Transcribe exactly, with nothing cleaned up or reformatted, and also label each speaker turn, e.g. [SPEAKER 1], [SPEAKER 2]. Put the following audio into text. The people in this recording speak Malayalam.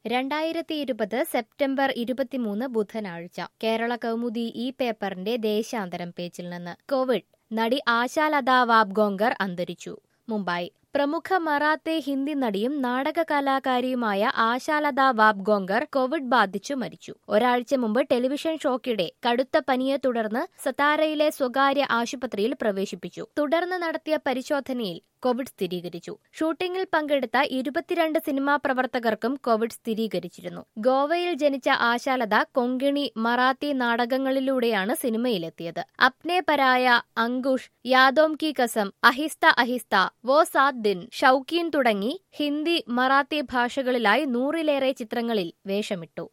[SPEAKER 1] രണ്ടായിരത്തി ഇരുപത് സെപ്റ്റംബർ ഇരുപത്തിമൂന്ന് ബുധനാഴ്ച കേരള കൗമുദി ഈ പേപ്പറിന്റെ ദേശാന്തരം പേജിൽ നിന്ന് കോവിഡ് നടി ആശാലത വാബ്ഗോങ്കർ അന്തരിച്ചു. മുംബൈ പ്രമുഖ മറാത്തി ഹിന്ദി നടിയും നാടക കലാകാരിയുമായ ആശാലത വാബ്ഗോങ്കർ കോവിഡ് ബാധിച്ചു മരിച്ചു. ഒരാഴ്ച മുമ്പ് ടെലിവിഷൻ ഷോക്കിടെ കടുത്ത പനിയെ തുടർന്ന് സതാരയിലെ സ്വകാര്യ ആശുപത്രിയിൽ പ്രവേശിപ്പിച്ചു. തുടർന്ന് നടത്തിയ പരിശോധനയിൽ കോവിഡ് സ്ഥിരീകരിച്ചു. ഷൂട്ടിംഗിൽ പങ്കെടുത്ത ഇരുപത്തിരണ്ട് സിനിമാ പ്രവർത്തകർക്കും കോവിഡ് സ്ഥിരീകരിച്ചിരുന്നു. ഗോവയിൽ ജനിച്ച ആശാലത കൊങ്കിണി മറാത്തി നാടകങ്ങളിലൂടെയാണ് സിനിമയിലെത്തിയത്. അപ്നെ പരായ, അങ്കുഷ്, യാദോം കി കസം, അഹിസ്ത അഹിസ്ത, വോ സാത് ദിൻ, ഷൌക്കീൻ തുടങ്ങി ഹിന്ദി മറാത്തി ഭാഷകളിലായി നൂറിലേറെ ചിത്രങ്ങളിൽ വേഷമിട്ടു.